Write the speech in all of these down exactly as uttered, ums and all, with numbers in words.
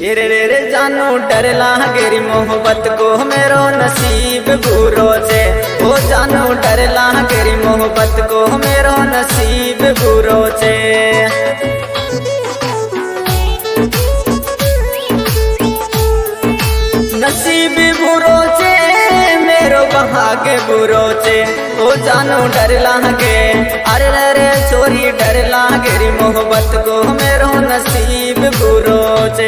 रे रे रे जानू डर लागेरी मोहब्बत को मेरो नसीब बुरो छे। ओ जानू डर लागेरी मोहब्बत को मेरो नसीब बुरो छे। नसीब बुरो छे मेरो भाग्य बुरो छे। ओ जानू डर लागे अरे रे छोरी डर लागेरी मोहब्बत को मेरो नसीब बुरो छे।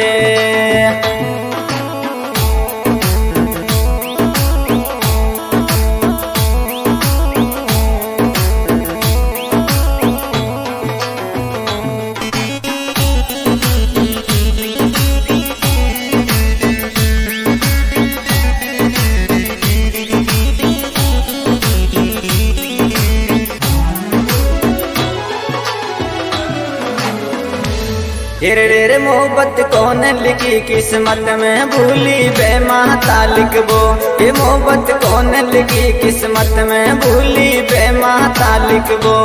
रे रे रे मोहब्बत कौन लिखी किस्मत में भूली बेमाता लिखबो। ये मोहब्बत कौन लिखी किस्मत में भूली बेमाता लिखबो।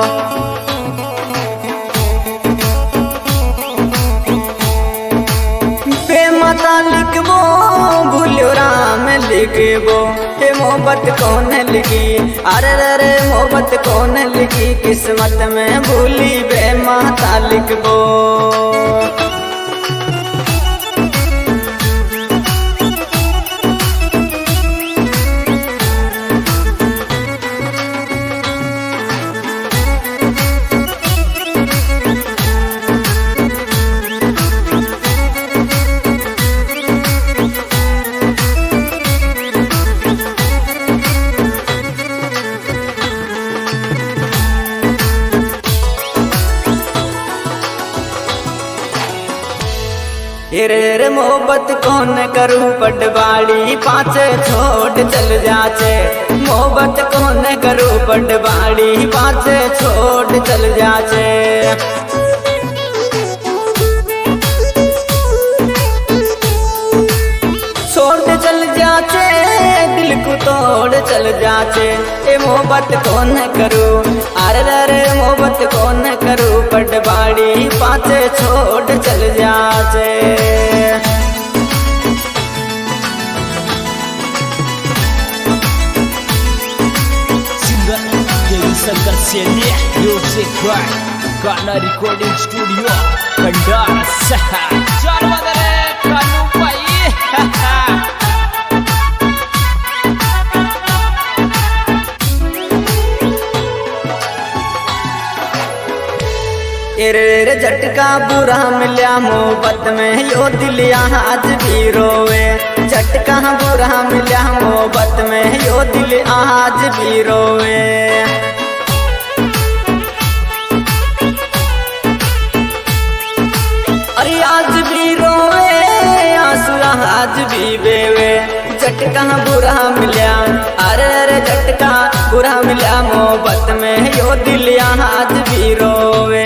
बेमाता लिखबो भूल्यो राम लिखबो। ये मोहब्बत कौन लिखी अरे रे मोहब्बत कौन लिखी किस्मत में भूली बेमाता लिखबो। रे रे मोहब्बत कौन करूं पटवाड़ी पाछे छोड़ चल जाचे। मोहब्बत कौन करूं पटवाड़ी पाछे छोड़ चल जाचे। छोड़ चल जाचे दिल को तोड़ चल जाचे। ए मोहब्बत कौन करूं अरे रे मोहब्बत कौन करूं पटवाड़ी पाछे छोड़ चल जाचे। Sanggar Seni Music by Kana Recording Studio Kendara Sehat. Jangan wadare kanu pai. रे रे झटका बुरा मिल्या मोहब्बत में यो दिल आज भी रोवे। झटका बुरा मिल्या मोहब्बत में यो दिल आज भी रोवे। अरे आज भी रोवे आंसू आज भी बेवे। झटका बुरा मिल्या अरे अरे झटका बुरा मिल्या मोहब्बत में यो दिल आज भी रोवे।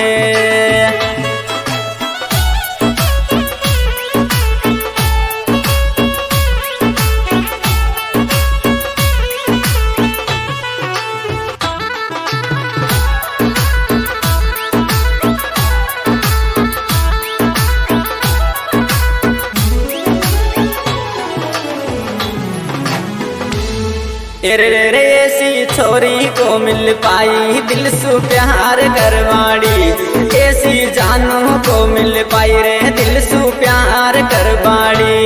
रे रे रे ऐसी छोरी को मिल पाई दिल सु प्यार करवाड़ी। ऐसी जानू को मिल पाई रे दिल सु प्यार करवाड़ी।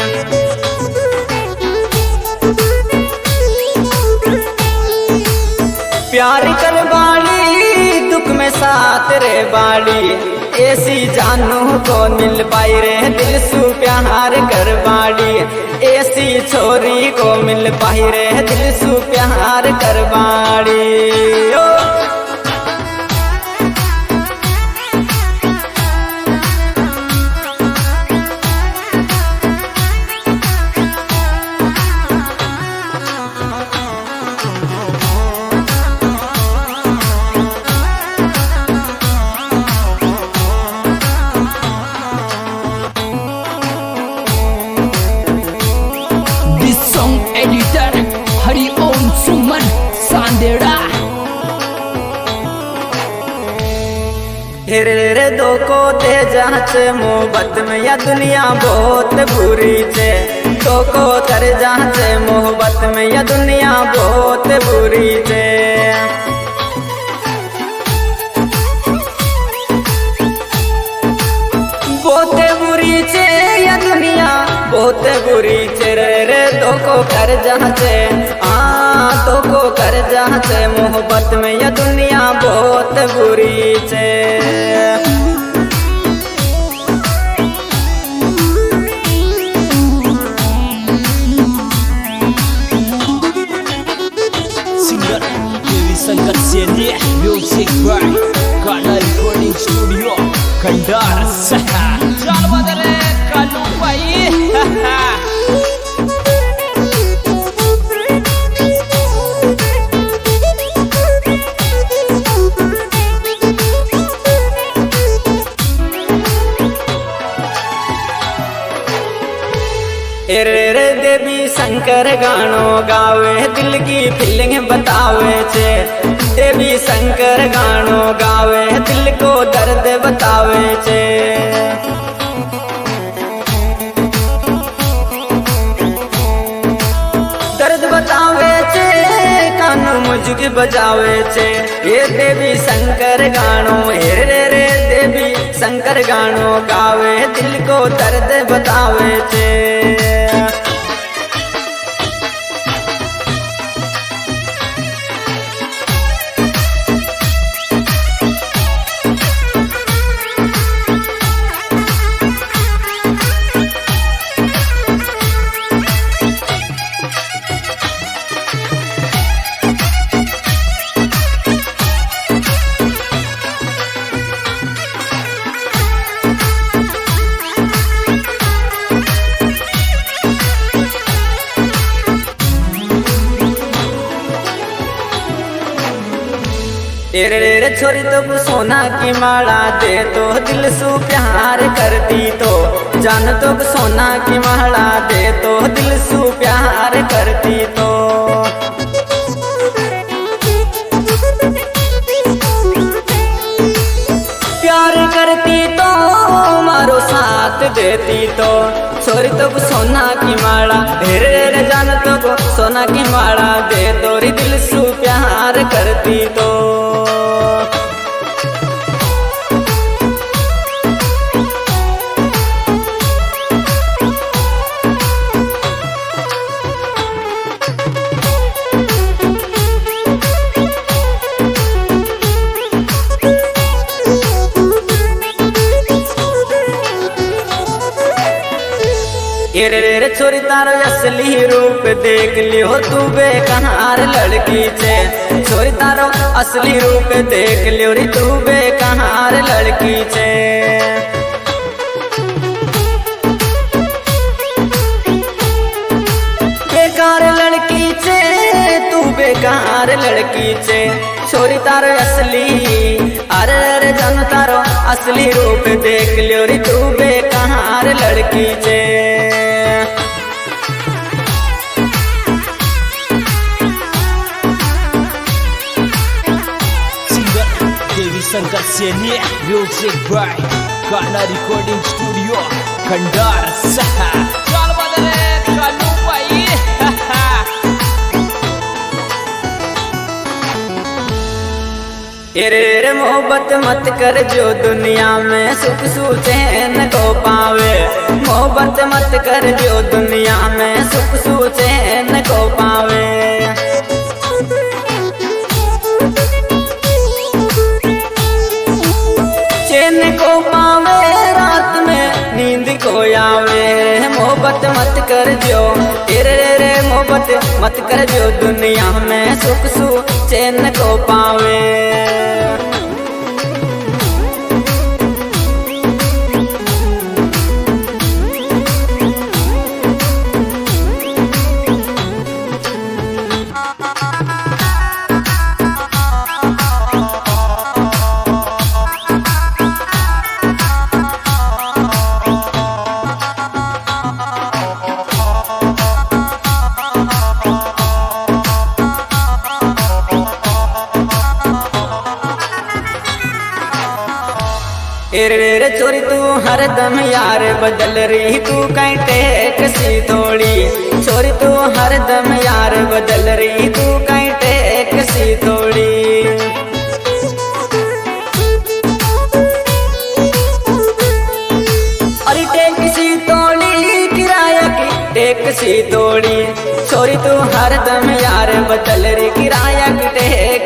प्यार करवाड़ी दुख में साथ रे बाड़ी। ऐसी जानू को मिल पाई रे दिल सु प्यार करवाड़ी। ऐसी छोरी को मिल पाई रे दिल सु प्यार करवाड़ी। रे रे दो को दे जाच मोहब्बत में या दुनिया बहुत बुरी छे। दो को कर जाच मोहब्बत में या दुनिया बहुत बुरी छे। बहुत बुरी छे या दुनिया बहुत बुरी छे रे रे दो को कर जाचे हाँ दो को कर जाचे मोहब्बत में या दुनिया बहुत बुरी छे। Singer Dewi Sanggar Seni Music by Kana Recording Studio Kandara Saha Chal badale Kanu Pai रे रे देवी शंकर गानो गावे दिल की फीलिंग बतावे छे। देवी शंकर गानो गावे दिल को दर्द बतावे छे। दर्द बतावे छे कानू मुझकी बजावे छे। ये देवी शंकर गानो रे रे देवी शंकर गानो गावे दिल को दर्द बतावे छे। रे रे छोरी तो सोना की माला दे तो दिल सु प्यार करती तो जान तो सोना की माला दे तो दिल सु प्यार करती तो प्यार करती तो मारो साथ देती तो छोरी तो सोना की माला रे रे जान तो सोना की माला दे तो दिल सु प्यार करती तो रे रे छोरी तारो असली रूप देख लियो तू बेकहार लड़की छे। छोरी तारो असली रूप देख लियो रे तू बेकहार लड़की छे। बेकार लड़की छे तू बेकार लड़की छे। छोरी तारो असली अरे अरे जान तारो असली रूप देख लियो रे तू बेकहार लड़की छे। Sanggar Seni Music by Kana Recording Studio Kandara Saha Chal badale Kanu Pai रे रे मोहब्बत मत कर जो दुनिया में सुख सुचैन को पावे। मोहब्बत मत कर जो दुनिया में सुख सुचैन को पावे। चैन को पावे रात में नींद को आवे। मोहब्बत मत कर जो रे रे मोहब्बत मत कर जो दुनिया में सुख सुचैन को पावे। रे रे रे चोरी तू हरदम यार बदल रही तू कहीं टेक सी थोड़ी। चोरी तू हरदम यार बदल रही तू कहीं टेक सी थोड़ी। अरे टेक सी तोड़ी किराया की टेक सी तोड़ी। चोरी तू हरदम यार बदल रही किराया की टेक